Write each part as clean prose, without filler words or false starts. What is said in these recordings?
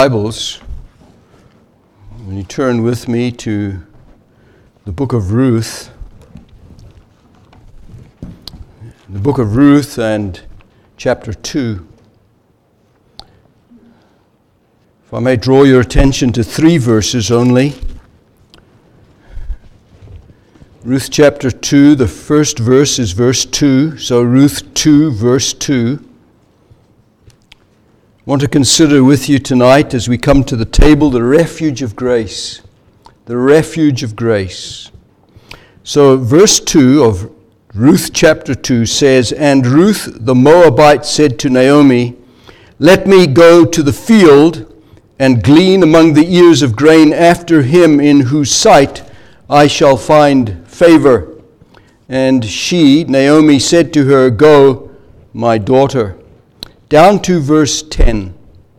Bibles, when you turn with me to the book of Ruth, and chapter 2. If I may draw your attention to 3 verses only. Ruth chapter 2, the first verse is verse 2, so Ruth 2, verse 2. I want to consider with you tonight as we come to the table the refuge of grace. The refuge of grace. So verse 2 of Ruth chapter 2 says, "And Ruth the Moabite said to Naomi, 'Let me go to the field and glean among the ears of grain after him in whose sight I shall find favor.' And she, Naomi, said to her, 'Go, my daughter.'" Down to verse 10.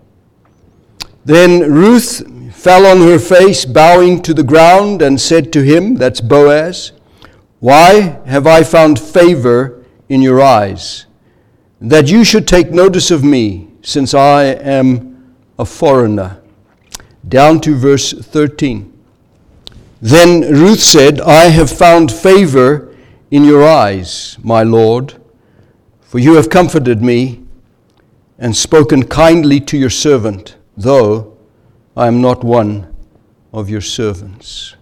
"Then Ruth fell on her face, bowing to the ground, and said to him," that's Boaz, "Why have I found favor in your eyes, that you should take notice of me, since I am a foreigner?" Down to verse 13. "Then Ruth said, I have found favor in your eyes, my Lord, for you have comforted me and spoken kindly to your servant, though I am not one of your servants."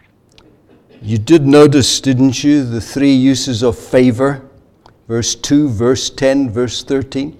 You did notice, didn't you, the 3 uses of favor? Verse 2, verse 10, verse 13.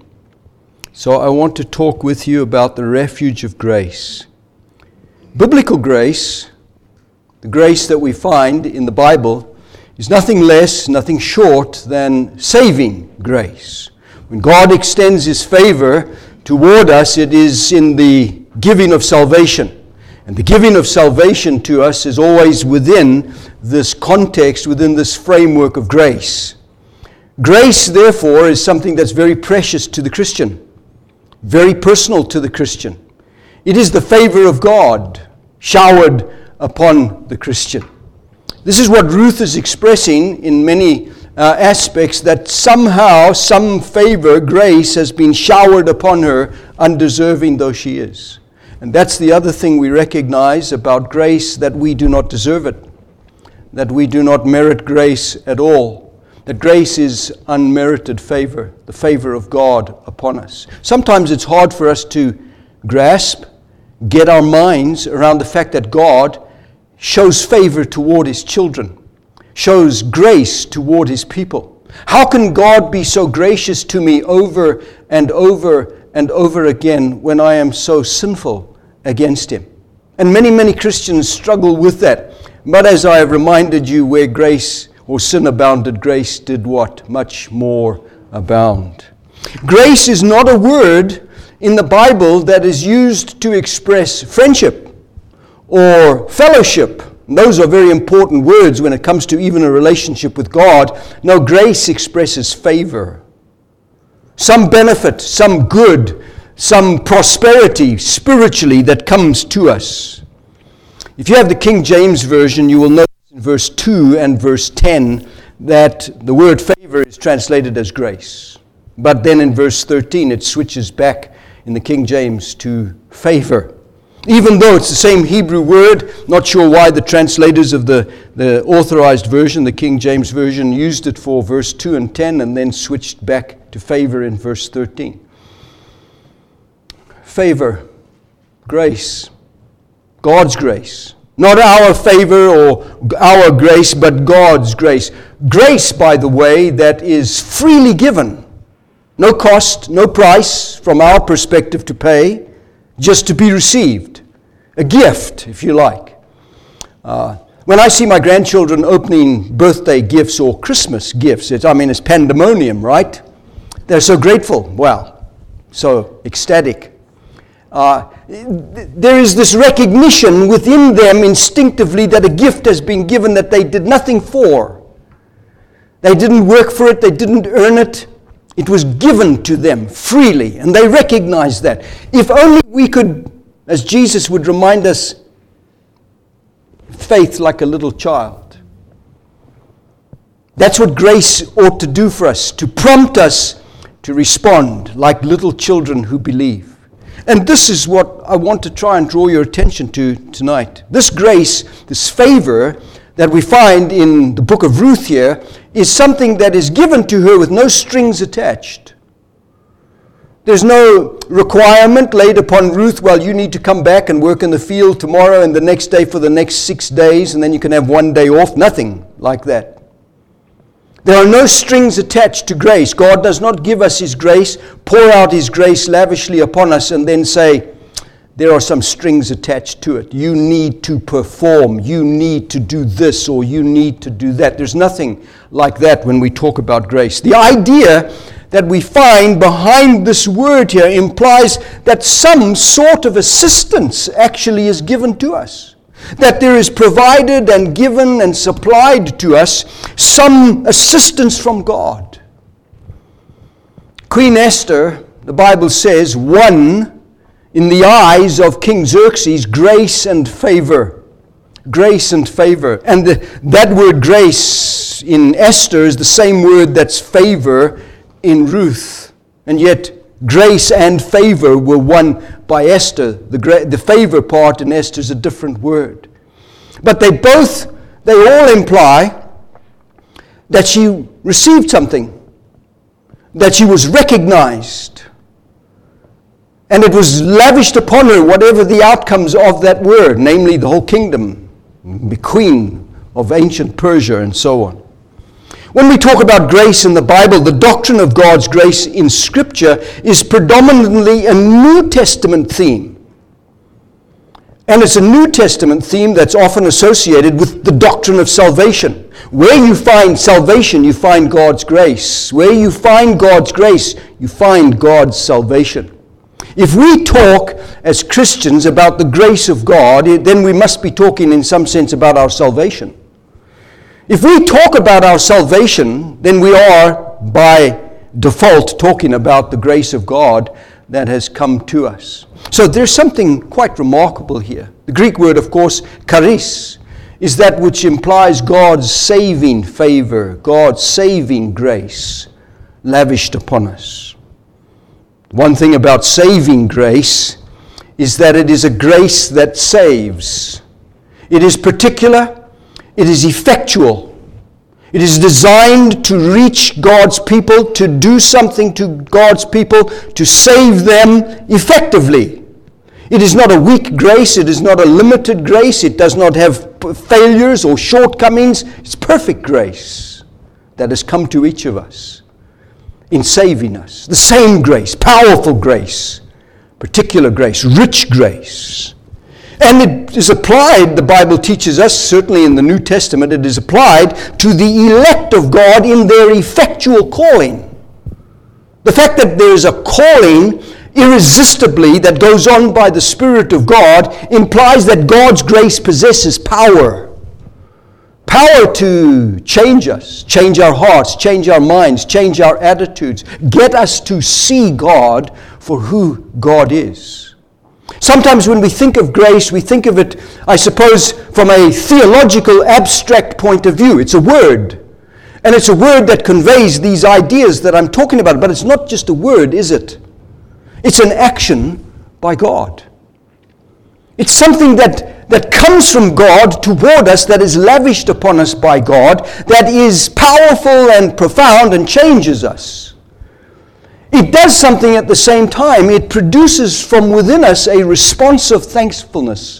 So I want to talk with you about the refuge of grace. Biblical grace, the grace that we find in the Bible, is nothing less, nothing short than saving grace. When God extends His favor toward us, it is in the giving of salvation. And the giving of salvation to us is always within this context, within this framework of grace. Grace, therefore, is something that's very precious to the Christian, very personal to the Christian. It is the favor of God showered upon the Christian. This is what Ruth is expressing in many aspects, that somehow some favor, grace, has been showered upon her, undeserving though she is. And that's the other thing we recognize about grace, that we do not deserve it, that we do not merit grace at all, that grace is unmerited favor, the favor of God upon us. Sometimes it's hard for us to grasp, get our minds around the fact that God shows favor toward His children, shows grace toward His people. How can God be so gracious to me over and over and over again when I am so sinful against Him? And many Christians struggle with that. But as I have reminded you, where grace or sin abounded, grace did what? Much more abound. Grace is not a word in the Bible that is used to express friendship or fellowship. Those are very important words when it comes to even a relationship with God. No, grace expresses favor. Some benefit, some good, some prosperity spiritually that comes to us. If you have the King James Version, you will notice in verse 2 and verse 10 that the word favor is translated as grace. But then in verse 13 it switches back in the King James to favor. Even though it's the same Hebrew word, not sure why the translators of the authorized version, the King James Version, used it for verse 2 and 10 and then switched back to favor in verse 13. Favor, grace, God's grace. Not our favor or our grace, but God's grace. Grace, by the way, that is freely given. No cost, no price from our perspective to pay, just to be received. A gift, if you like. When I see my grandchildren opening birthday gifts or Christmas gifts, it's pandemonium, right? They're so grateful. Wow, so ecstatic. There is this recognition within them instinctively that a gift has been given that they did nothing for. They didn't work for it, they didn't earn it. It was given to them freely, and they recognize that. If only we could, as Jesus would remind us, faith like a little child. That's what grace ought to do for us, to prompt us to respond like little children who believe. And this is what I want to try and draw your attention to tonight. This grace, this favor that we find in the book of Ruth here, is something that is given to her with no strings attached. There's no requirement laid upon Ruth, well, you need to come back and work in the field tomorrow and the next day for the next 6 days, and then you can have 1 day off. Nothing like that. There are no strings attached to grace. God does not give us His grace, pour out His grace lavishly upon us, and then say, there are some strings attached to it. You need to perform. You need to do this, or you need to do that. There's nothing like that when we talk about grace. The idea that we find behind this word here implies that some sort of assistance actually is given to us. That there is provided and given and supplied to us some assistance from God. Queen Esther, the Bible says, won in the eyes of King Xerxes grace and favor. Grace and favor. And that word grace in Esther is the same word that's favor in Ruth. And yet grace and favor were won by Esther. The favor part in Esther is a different word. But they all imply that she received something, that she was recognized, and it was lavished upon her, whatever the outcomes of that word, namely the whole kingdom, the queen of ancient Persia and so on. When we talk about grace in the Bible, the doctrine of God's grace in Scripture is predominantly a New Testament theme. And it's a New Testament theme that's often associated with the doctrine of salvation. Where you find salvation, you find God's grace. Where you find God's grace, you find God's salvation. If we talk as Christians about the grace of God, then we must be talking in some sense about our salvation. If we talk about our salvation, then we are, by default, talking about the grace of God that has come to us. So there's something quite remarkable here. The Greek word, of course, charis, is that which implies God's saving favor, God's saving grace lavished upon us. One thing about saving grace is that it is a grace that saves. It is particular. It is effectual. It is designed to reach God's people, to do something to God's people, to save them effectively. It is not a weak grace. It is not a limited grace. It does not have failures or shortcomings. It's perfect grace that has come to each of us in saving us. The same grace, powerful grace, particular grace, rich grace. And it is applied, the Bible teaches us, certainly in the New Testament, it is applied to the elect of God in their effectual calling. The fact that there is a calling irresistibly that goes on by the Spirit of God implies that God's grace possesses power. Power to change us, change our hearts, change our minds, change our attitudes, get us to see God for who God is. Sometimes when we think of grace, we think of it, I suppose, from a theological, abstract point of view. It's a word. And it's a word that conveys these ideas that I'm talking about. But it's not just a word, is it? It's an action by God. It's something that comes from God toward us, that is lavished upon us by God, that is powerful and profound and changes us. It does something at the same time. It produces from within us a response of thankfulness,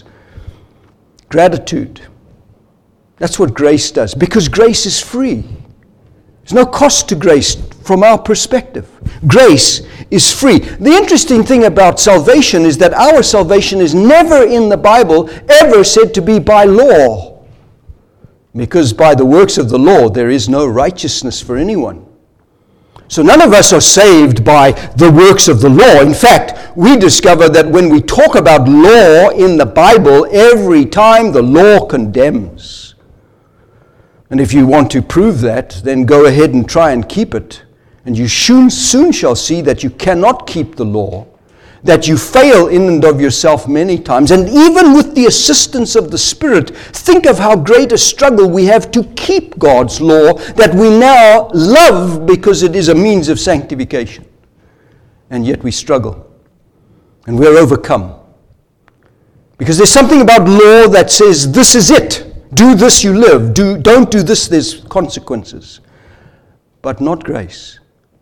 gratitude. That's what grace does, because grace is free. There's no cost to grace from our perspective. Grace is free. The interesting thing about salvation is that our salvation is never in the Bible ever said to be by law, because by the works of the law there is no righteousness for anyone. So none of us are saved by the works of the law. In fact, we discover that when we talk about law in the Bible, every time the law condemns. And if you want to prove that, then go ahead and try and keep it. And you soon shall see that you cannot keep the law, that you fail in and of yourself many times. And even with the assistance of the Spirit, think of how great a struggle we have to keep God's law that we now love because it is a means of sanctification. And yet we struggle. And we're overcome. Because there's something about law that says, this is it. Do this, you live. Don't do this, there's consequences. But not grace.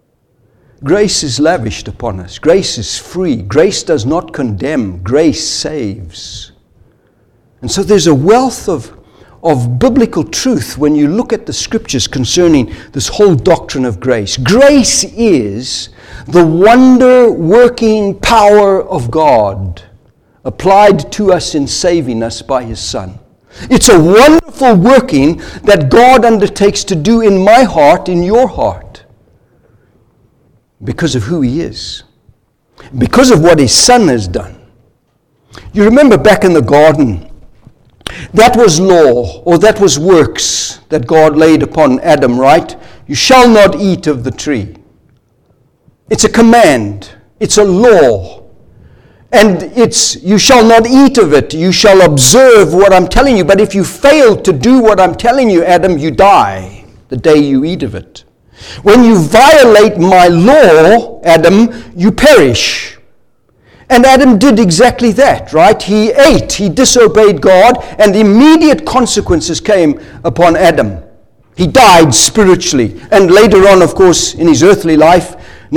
Grace is lavished upon us. Grace is free. Grace does not condemn. Grace saves. And so there's a wealth of biblical truth when you look at the scriptures concerning this whole doctrine of grace. Grace is the wonder-working power of God applied to us in saving us by His Son. It's a wonderful working that God undertakes to do in my heart, in your heart, because of who He is, because of what His Son has done. You remember back in the garden, that was law, or that was works that God laid upon Adam, right? You shall not eat of the tree. It's a command. It's a law. And it's, you shall not eat of it. You shall observe what I'm telling you. But if you fail to do what I'm telling you, Adam, you die the day you eat of it. When you violate my law, Adam, you perish. And Adam did exactly that, right? He ate, he disobeyed God, and immediate consequences came upon Adam. He died spiritually. And later on, of course, in his earthly life,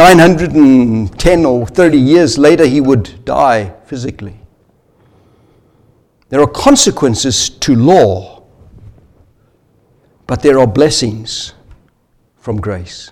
910 or 30 years later, he would die physically. There are consequences to law, but there are blessings from grace.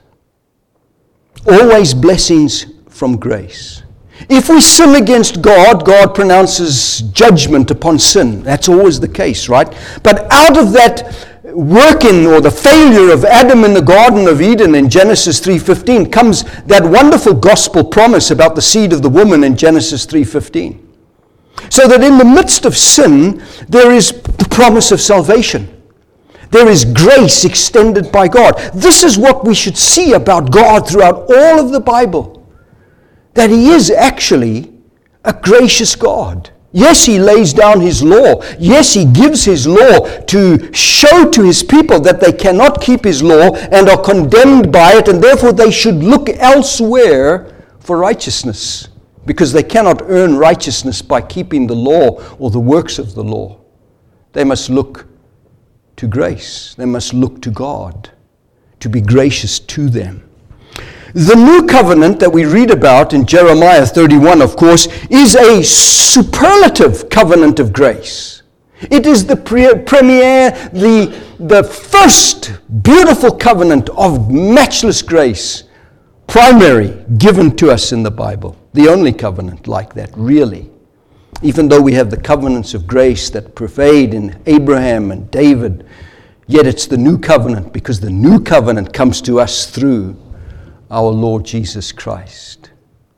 Always blessings from grace. If we sin against God, God pronounces judgment upon sin. That's always the case, right? But out of that working, or the failure of Adam in the Garden of Eden in Genesis 3:15, comes that wonderful gospel promise about the seed of the woman in Genesis 3:15. So that in the midst of sin, there is the promise of salvation. There is grace extended by God. This is what we should see about God throughout all of the Bible. That He is actually a gracious God. Yes, He lays down His law. Yes, He gives His law to show to His people that they cannot keep His law and are condemned by it, and therefore they should look elsewhere for righteousness, because they cannot earn righteousness by keeping the law or the works of the law. They must look to grace. They must look to God to be gracious to them. The new covenant that we read about in Jeremiah 31, of course, is a superlative covenant of grace. It is the premier, the first beautiful covenant of matchless grace, primary, given to us in the Bible. The only covenant like that, really. Even though we have the covenants of grace that pervade in Abraham and David, yet it's the new covenant, because the new covenant comes to us through our Lord Jesus Christ.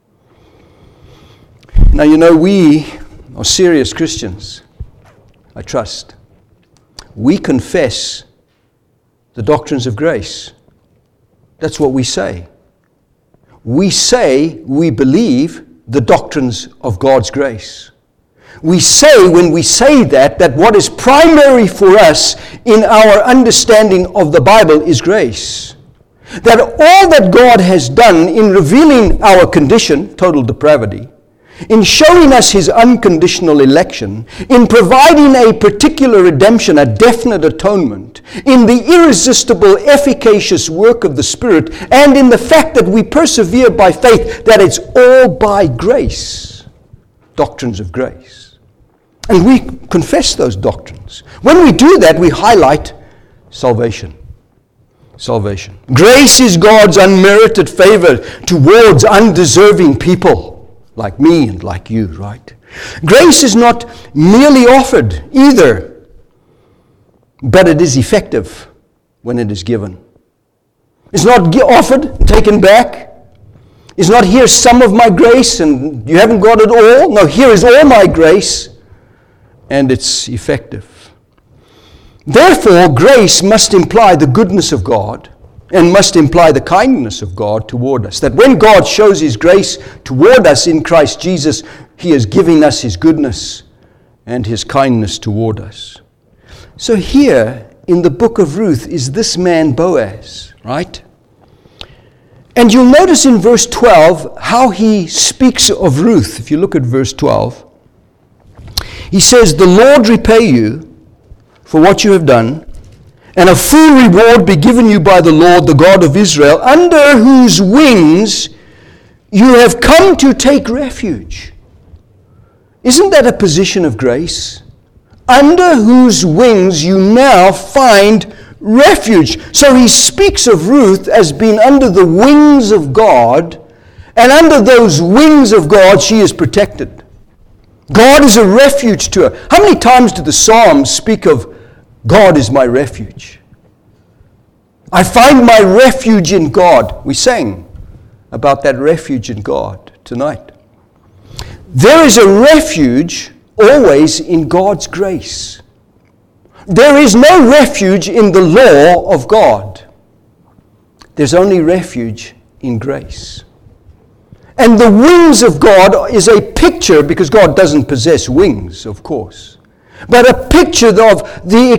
Now, you know, we are serious Christians, I trust. We confess the doctrines of grace. That's what we say. We say we believe the doctrines of God's grace. We say, when we say that what is primary for us in our understanding of the Bible is grace. That all that God has done in revealing our condition, total depravity, in showing us His unconditional election, in providing a particular redemption, a definite atonement, in the irresistible, efficacious work of the Spirit, and in the fact that we persevere by faith, that it's all by grace, doctrines of grace. And we confess those doctrines. When we do that, we highlight salvation. Salvation. Grace is God's unmerited favor towards undeserving people like me and like you, right? Grace is not merely offered either, but it is effective when it is given. It's not offered, taken back. It's not, here's some of my grace and you haven't got it all. No, here is all my grace, and it's effective. Therefore, grace must imply the goodness of God and must imply the kindness of God toward us. That when God shows His grace toward us in Christ Jesus, He is giving us His goodness and His kindness toward us. So here in the book of Ruth is this man Boaz, right? And you'll notice in verse 12 how he speaks of Ruth. If you look at verse 12, he says, "The Lord repay you for what you have done, and a full reward be given you by the Lord, the God of Israel, under whose wings you have come to take refuge." Isn't that a position of grace? Under whose wings you now find refuge. So he speaks of Ruth as being under the wings of God, and under those wings of God she is protected. God is a refuge to her. How many times do the Psalms speak of God is my refuge? I find my refuge in God. We sang about that refuge in God tonight. There is a refuge always in God's grace. There is no refuge in the law of God. There's only refuge in grace. And the wings of God is a picture, because God doesn't possess wings, of course, but a picture of the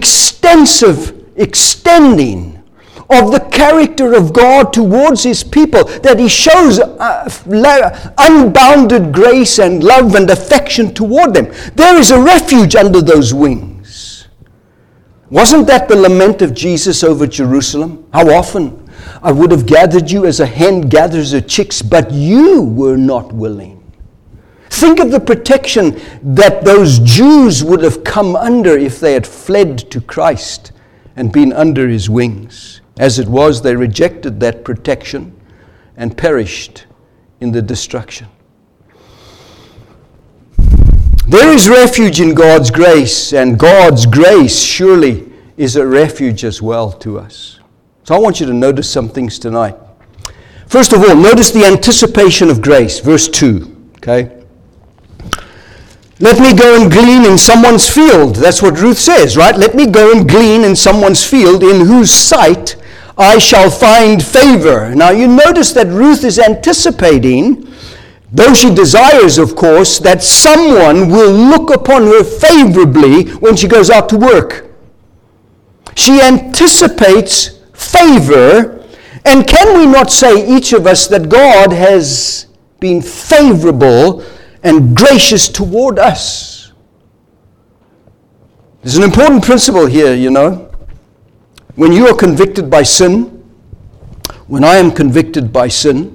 extending of the character of God towards his people, that he shows unbounded grace and love and affection toward them. There is a refuge under those wings. Wasn't that the lament of Jesus over Jerusalem? How often I would have gathered you as a hen gathers her chicks, but you were not willing. Think of the protection that those Jews would have come under if they had fled to Christ and been under his wings. As it was, they rejected that protection and perished in the destruction. There is refuge in God's grace, and God's grace surely is a refuge as well to us. So I want you to notice some things tonight. First of all, notice the anticipation of grace, verse 2. Okay? Let me go and glean in someone's field. That's what Ruth says, right? Let me go and glean in someone's field, in whose sight I shall find favor. Now you notice that Ruth is anticipating, though she desires, of course, that someone will look upon her favorably when she goes out to work. She anticipates favor, and can we not say, each of us, that God has been favorable and gracious toward us? There's an important principle here, you know. When you are convicted by sin, when I am convicted by sin,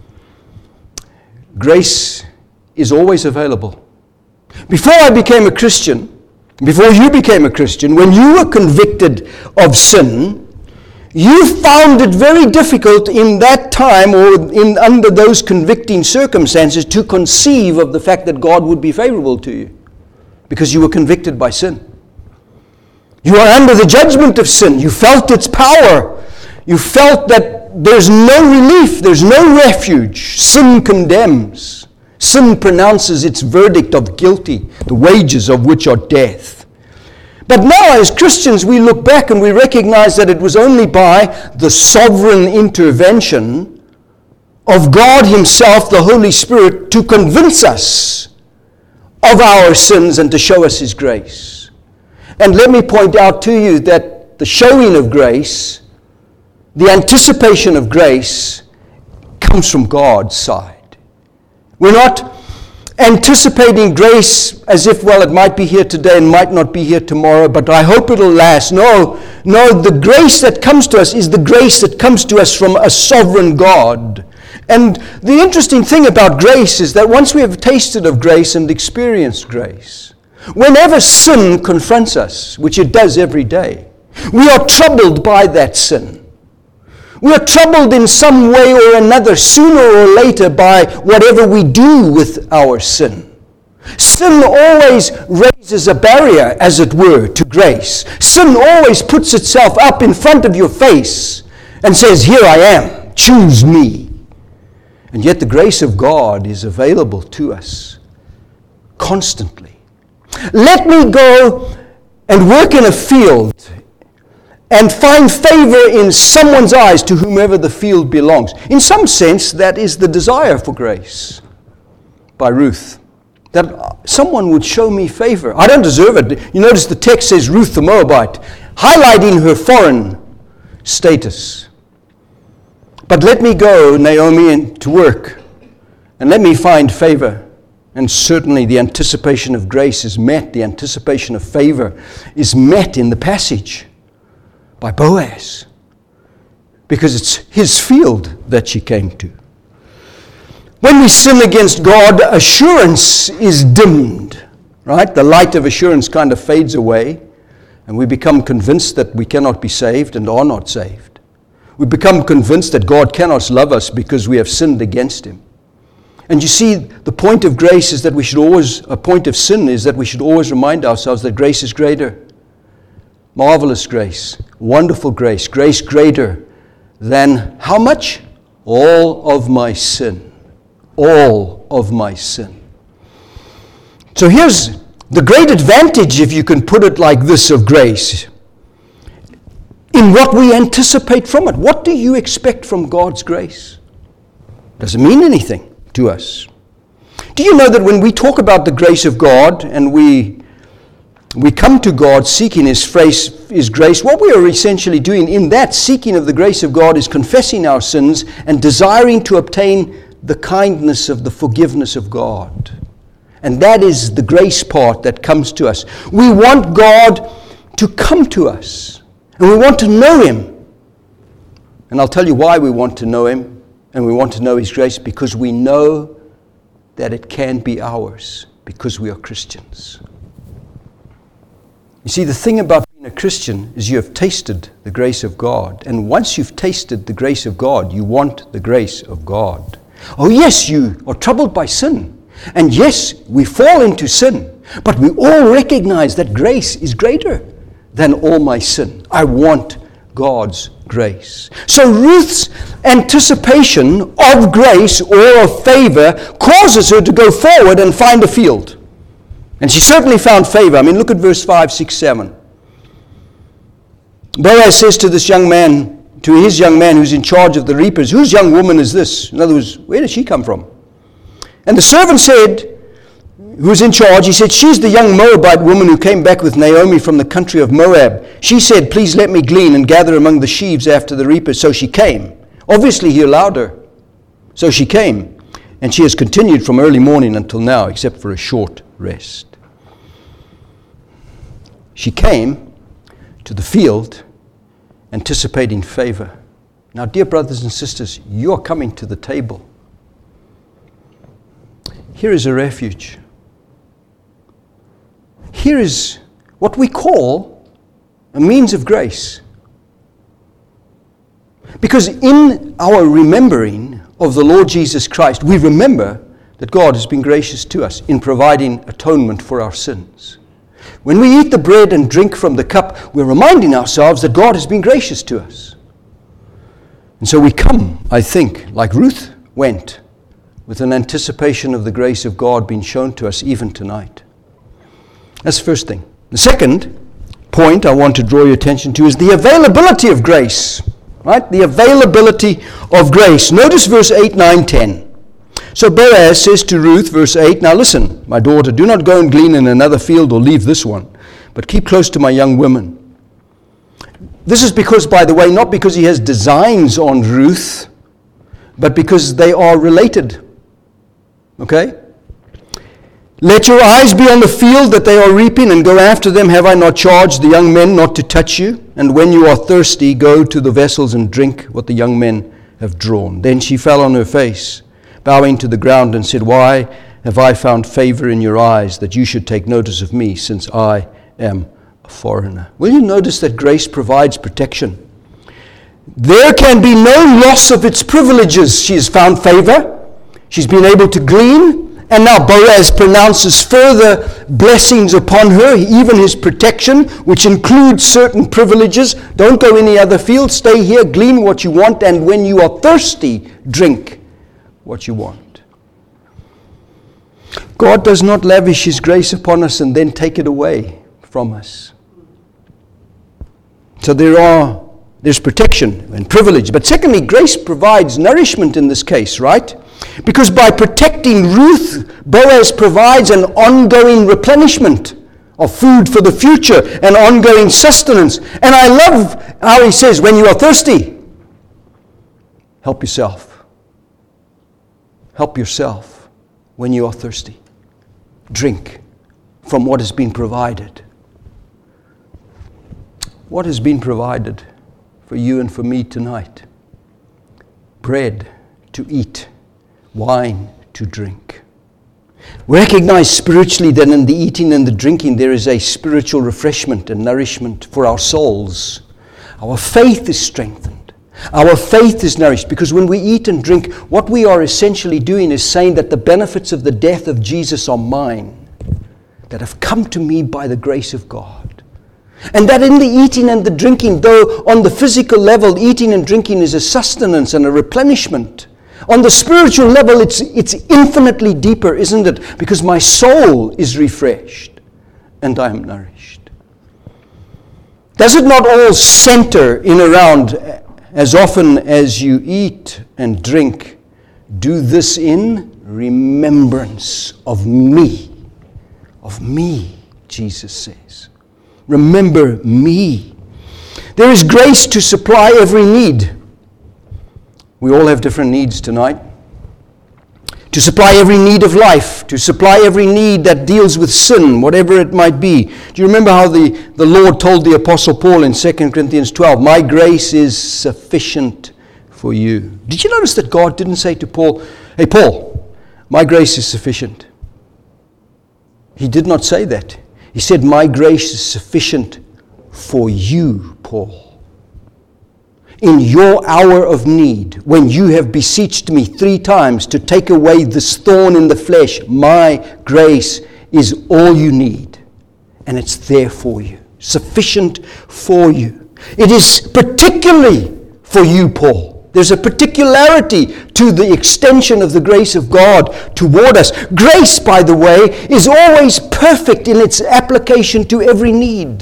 grace is always available. Before I became a Christian, before you became a Christian, when you were convicted of sin, you found it very difficult in that time or under those convicting circumstances to conceive of the fact that God would be favorable to you, because you were convicted by sin. You are under the judgment of sin. You felt its power. You felt that there's no relief, there's no refuge. Sin condemns. Sin pronounces its verdict of guilty, the wages of which are death. But now as Christians we look back and we recognize that it was only by the sovereign intervention of God himself, the Holy Spirit, to convince us of our sins and to show us his grace. And let me point out to you that the showing of grace, the anticipation of grace, comes from God's side. We're not anticipating grace as if, well, it might be here today and might not be here tomorrow, but I hope it'll last. No, the grace that comes to us is the grace that comes to us from a sovereign God. And the interesting thing about grace is that once we have tasted of grace and experienced grace, whenever sin confronts us, which it does every day, we are troubled by that sin. We are troubled in some way or another, sooner or later, by whatever we do with our sin. Sin always raises a barrier, as it were, to grace. Sin always puts itself up in front of your face and says, "Here I am, choose me." And yet the grace of God is available to us constantly. Let me go and work in a field and find favor in someone's eyes, to whomever the field belongs. In some sense, that is the desire for grace by Ruth, that someone would show me favor. I don't deserve it. You notice the text says Ruth the Moabite, highlighting her foreign status. But let me go, Naomi, to work, and let me find favor. And certainly the anticipation of grace is met, the anticipation of favor is met in the passage by Boaz, because it's his field that she came to. When we sin against God, assurance is dimmed, right? The light of assurance kind of fades away, and we become convinced that we cannot be saved and are not saved. We become convinced that God cannot love us because we have sinned against him. And you see, the point of grace is that a point of sin is that we should always remind ourselves that grace is greater. Marvelous grace, wonderful grace, grace greater than how much? All of my sin. All of my sin. So here's the great advantage, if you can put it like this, of grace. In what we anticipate from it. What do you expect from God's grace? Does it mean anything to us? Do you know that when we talk about the grace of God and we come to God seeking His grace, what we are essentially doing in that seeking of the grace of God is confessing our sins and desiring to obtain the kindness of the forgiveness of God. And that is the grace part that comes to us. We want God to come to us, and we want to know Him. And I'll tell you why we want to know Him, and we want to know His grace, because we know that it can be ours, because we are Christians. You see, the thing about being a Christian is you have tasted the grace of God. And once you've tasted the grace of God, you want the grace of God. Oh yes, you are troubled by sin. And yes, we fall into sin. But we all recognize that grace is greater than all my sin. I want God's grace. So Ruth's anticipation of grace or of favor causes her to go forward and find a field. And she certainly found favor. I mean, look at verse 5, 6, 7. Boaz says to this young man, to his young man who's in charge of the reapers, whose young woman is this? In other words, where did she come from? And the servant said, who was in charge, he said, she's the young Moabite woman who came back with Naomi from the country of Moab. She said, please let me glean and gather among the sheaves after the reapers. So she came. Obviously, he allowed her. So she came. And she has continued from early morning until now, except for a short rest. She came to the field anticipating favor. Now, dear brothers and sisters, you are coming to the table. Here is a refuge. Here is what we call a means of grace. Because in our remembering of the Lord Jesus Christ, we remember that God has been gracious to us in providing atonement for our sins. When we eat the bread and drink from the cup, we're reminding ourselves that God has been gracious to us. And so we come, I think, like Ruth went, with an anticipation of the grace of God being shown to us even tonight. That's the first thing. The second point I want to draw your attention to is the availability of grace. Right? The availability of grace. Notice verse 8, 9, 10. So Boaz says to Ruth, verse 8, now listen, my daughter, do not go and glean in another field or leave this one, but keep close to my young women. This is because, by the way, not because he has designs on Ruth, but because they are related. Okay? Let your eyes be on the field that they are reaping, and go after them. Have I not charged the young men not to touch you? And when you are thirsty, go to the vessels and drink what the young men have drawn. Then she fell on her face, bowing to the ground, and said, why have I found favor in your eyes, that you should take notice of me, since I am a foreigner? Will you notice that grace provides protection? There can be no loss of its privileges. She has found favor. She's been able to glean. And now Boaz pronounces further blessings upon her, even his protection, which includes certain privileges. Don't go any other field. Stay here, glean what you want, and when you are thirsty, drink what you want. God does not lavish His grace upon us and then take it away from us. So there's protection and privilege. But secondly, grace provides nourishment in this case, right? Because by protecting Ruth, Boaz provides an ongoing replenishment of food for the future, an ongoing sustenance. And I love how he says, when you are thirsty, Help yourself. Help yourself when you are thirsty. Drink from what has been provided. What has been provided for you and for me tonight? Bread to eat, wine to drink. Recognize spiritually that in the eating and the drinking there is a spiritual refreshment and nourishment for our souls. Our faith is strengthened. Our faith is nourished, because when we eat and drink, what we are essentially doing is saying that the benefits of the death of Jesus are mine, that have come to me by the grace of God. And that in the eating and the drinking, though on the physical level eating and drinking is a sustenance and a replenishment, on the spiritual level it's infinitely deeper, isn't it? Because my soul is refreshed and I am nourished. Does it not all center in around, as often as you eat and drink, do this in remembrance of me? Of me, Jesus says. Remember me. There is grace to supply every need. We all have different needs tonight. To supply every need of life, to supply every need that deals with sin, whatever it might be. Do you remember how the Lord told the Apostle Paul in 2 Corinthians 12, my grace is sufficient for you. Did you notice that God didn't say to Paul, hey Paul, my grace is sufficient? He did not say that. He said, my grace is sufficient for you, Paul. In your hour of need, when you have beseeched me 3 times to take away this thorn in the flesh, my grace is all you need. And it's there for you. Sufficient for you. It is particularly for you, Paul. There's a particularity to the extension of the grace of God toward us. Grace, by the way, is always perfect in its application to every need.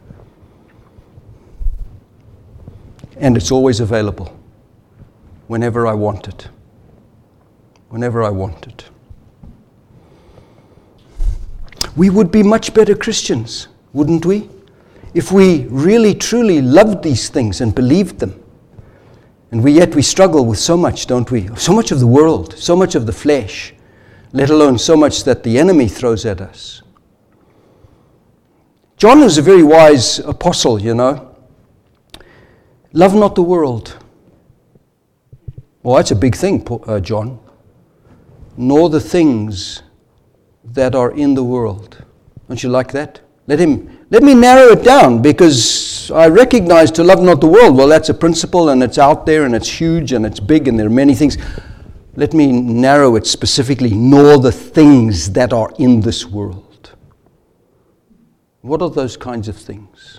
And it's always available whenever I want it. Whenever I want it. We would be much better Christians, wouldn't we? If we really, truly loved these things and believed them. And yet we struggle with so much, don't we? So much of the world, so much of the flesh, let alone so much that the enemy throws at us. John is a very wise apostle, you know. Love not the world. Well, that's a big thing, John. Nor the things that are in the world. Don't you like that? Let me narrow it down, because I recognize to love not the world. Well, that's a principle, and it's out there, and it's huge, and it's big, and there are many things. Let me narrow it specifically. Nor the things that are in this world. What are those kinds of things?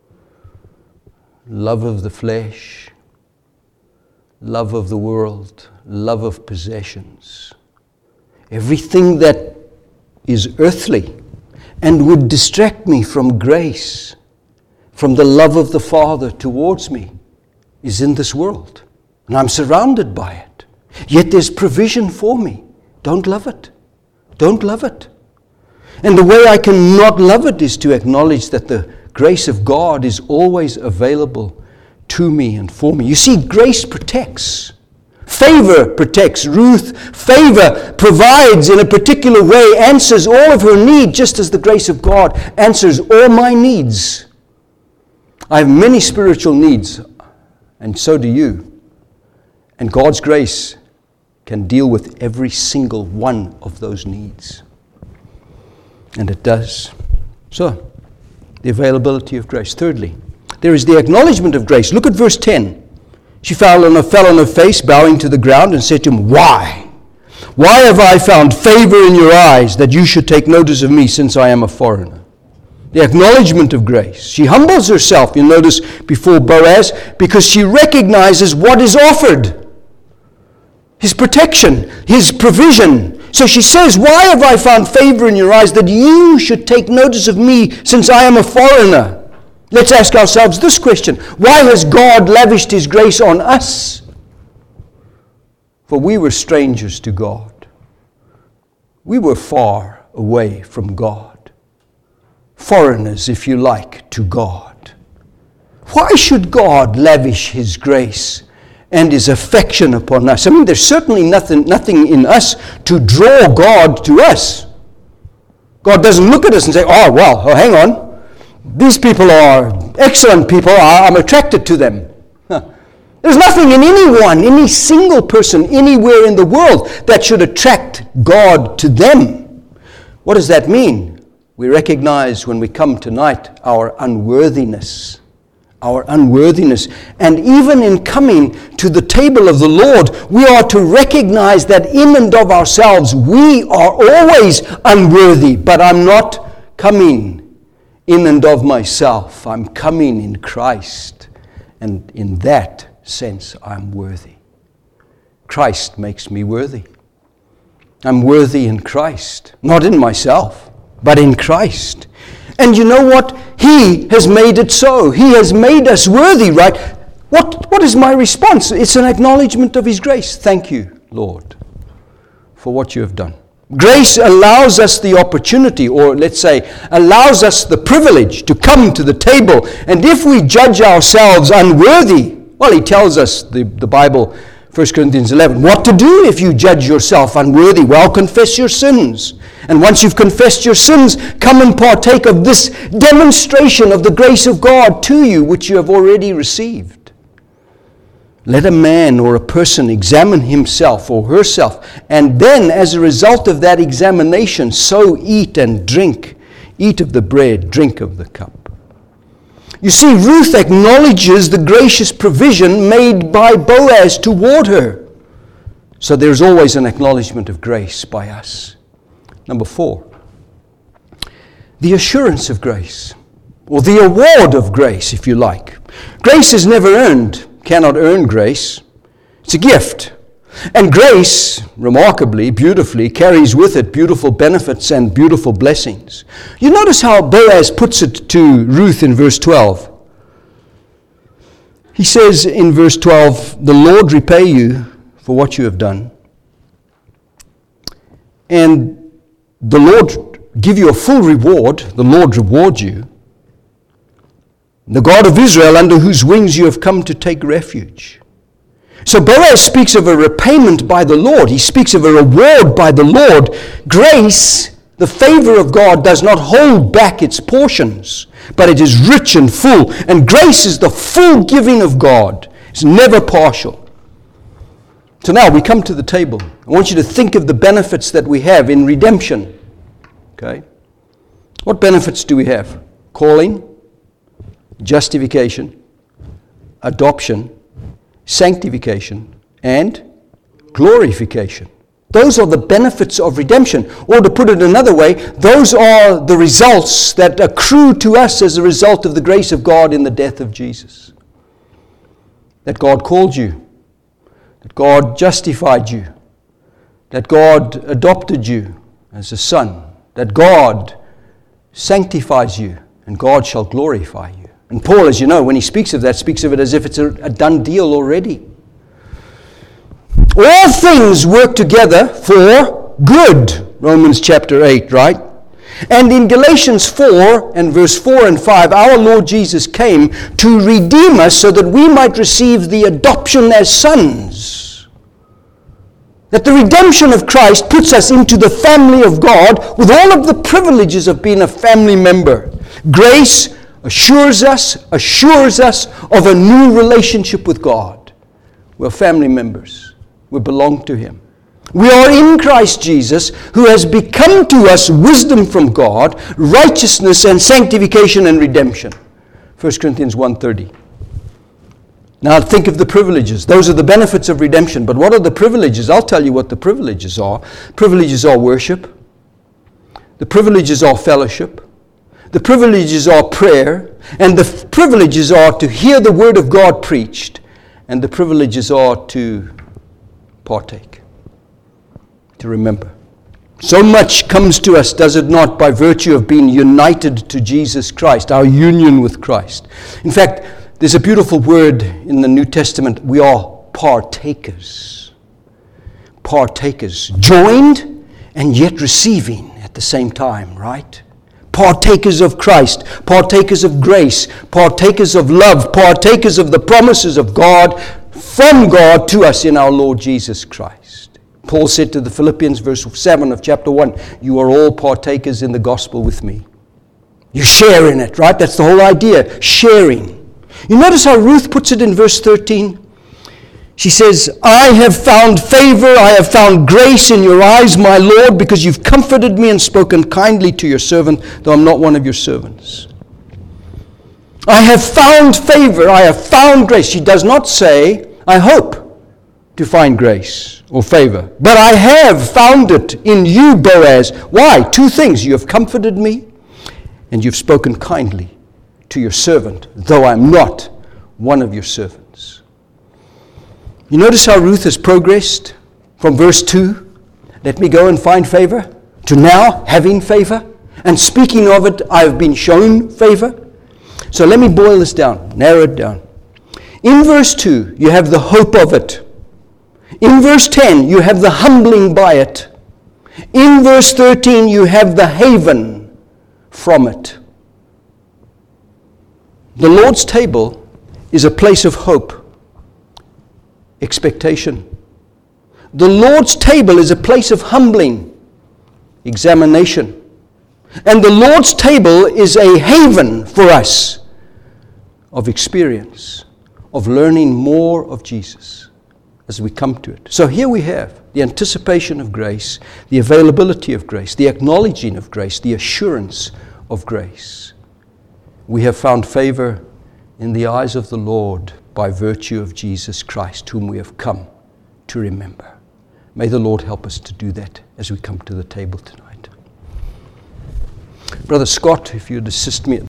Love of the flesh, love of the world, love of possessions. Everything that is earthly and would distract me from grace, from the love of the Father towards me, is in this world. And I'm surrounded by it. Yet there's provision for me. Don't love it. Don't love it. And the way I can not love it is to acknowledge that the grace of God is always available to me and for me. You see, grace protects. Favor protects. Favor provides in a particular way, answers all of her need, just as the grace of God answers all my needs. I have many spiritual needs, and so do you. And God's grace can deal with every single one of those needs. And it does. So, the availability of grace. Thirdly, there is the acknowledgement of grace. Look at verse 10. She fell on her face, bowing to the ground, and said to him, Why? Why have I found favor in your eyes, that you should take notice of me, since I am a foreigner? The acknowledgement of grace. She humbles herself, you notice, before Boaz, because she recognizes what is offered. His protection, his provision. So she says, Why have I found favor in your eyes, that you should take notice of me, since I am a foreigner? Let's ask ourselves this question. Why has God lavished his grace on us? For we were strangers to God. We were far away from God. Foreigners, if you like, to God. Why should God lavish his grace and His affection upon us. I mean, there's certainly nothing in us to draw God to us. God doesn't look at us and say, hang on. These people are excellent people. I'm attracted to them. There's nothing in anyone, any single person, anywhere in the world that should attract God to them. What does that mean? We recognize when we come tonight our unworthiness. And even in coming to the table of the Lord, we are to recognize that in and of ourselves we are always unworthy. But I'm not coming in and of myself. I'm coming in Christ. And in that sense, I'm worthy. Christ makes me worthy. I'm worthy in Christ, not in myself, but in Christ. And you know what? He has made it so. He has made us worthy, right? What is my response? It's an acknowledgement of His grace. Thank you, Lord, for what you have done. Grace allows us the opportunity, or let's say, allows us the privilege to come to the table. And if we judge ourselves unworthy, well, He tells us, the Bible, 1 Corinthians 11, what to do if you judge yourself unworthy. Well, confess your sins. And once you've confessed your sins, come and partake of this demonstration of the grace of God to you, which you have already received. Let a man or a person examine himself or herself, and then as a result of that examination, so eat and drink. Eat of the bread, drink of the cup. You see, Ruth acknowledges the gracious provision made by Boaz toward her. So there's always an acknowledgement of grace by us. Number 4, the assurance of grace, or the award of grace, if you like. Grace is never earned, cannot earn grace. It's a gift. And grace, remarkably, beautifully, carries with it beautiful benefits and beautiful blessings. You notice how Boaz puts it to Ruth in verse 12. He says in verse 12, the Lord repay you for what you have done, and the Lord give you a full reward. The Lord reward you. The God of Israel, under whose wings you have come to take refuge. So Boaz speaks of a repayment by the Lord. He speaks of a reward by the Lord. Grace, the favor of God, does not hold back its portions, but it is rich and full. And grace is the full giving of God. It's never partial. So now we come to the table. I want you to think of the benefits that we have in redemption. Okay? What benefits do we have? Calling, justification, adoption, sanctification, and glorification. Those are the benefits of redemption. Or to put it another way, those are the results that accrue to us as a result of the grace of God in the death of Jesus. That God called you, that God justified you, that God adopted you as a son, that God sanctifies you, and God shall glorify you. And Paul, as you know, when he speaks of that, speaks of it as if it's a done deal already. All things work together for good, Romans chapter 8, right? And in Galatians 4 and verse 4 and 5, our Lord Jesus came to redeem us so that we might receive the adoption as sons. That the redemption of Christ puts us into the family of God with all of the privileges of being a family member. Grace assures us of a new relationship with God. We're family members. We belong to Him. We are in Christ Jesus, who has become to us wisdom from God, righteousness and sanctification and redemption. 1 Corinthians 1:30. Now think of the privileges. Those are the benefits of redemption. But what are the privileges? I'll tell you what the privileges are. Privileges are worship. The privileges are fellowship. The privileges are prayer. And the privileges are to hear the word of God preached. And the privileges are to partake. To remember. So much comes to us, does it not, by virtue of being united to Jesus Christ, our union with Christ. In fact, there's a beautiful word in the New Testament. We are partakers. Partakers. Joined and yet receiving at the same time, right? partakers of Christ, partakers of grace, partakers of love, partakers of the promises of God, from God to us in our Lord Jesus Christ. Paul said to the Philippians, verse 7 of chapter 1, you are all partakers in the gospel with me. You share in it, right? That's the whole idea, sharing. You notice how Ruth puts it in verse 13? She says, I have found favor, I have found grace in your eyes, my Lord, because you've comforted me and spoken kindly to your servant, though I'm not one of your servants. I have found favor, I have found grace. She does not say, I hope to find grace or favor, but I have found it in you, Boaz. Why? Two things. You have comforted me, and you've spoken kindly to your servant, though I'm not one of your servants. You notice how Ruth has progressed from verse 2, let me go and find favor, to now having favor, and speaking of it, I've been shown favor. So let me boil this down, narrow it down. In verse 2, you have the hope of it. In verse 10, you have the humbling by it. In verse 13, you have the haven from it. The Lord's table is a place of hope, expectation. The Lord's table is a place of humbling, examination. And the Lord's table is a haven for us of experience, of learning more of Jesus as we come to it. So here we have the anticipation of grace, the availability of grace, the acknowledging of grace, the assurance of grace. We have found favor in the eyes of the Lord by virtue of Jesus Christ, whom we have come to remember. May the Lord help us to do that as we come to the table tonight. Brother Scott, if you'd assist me.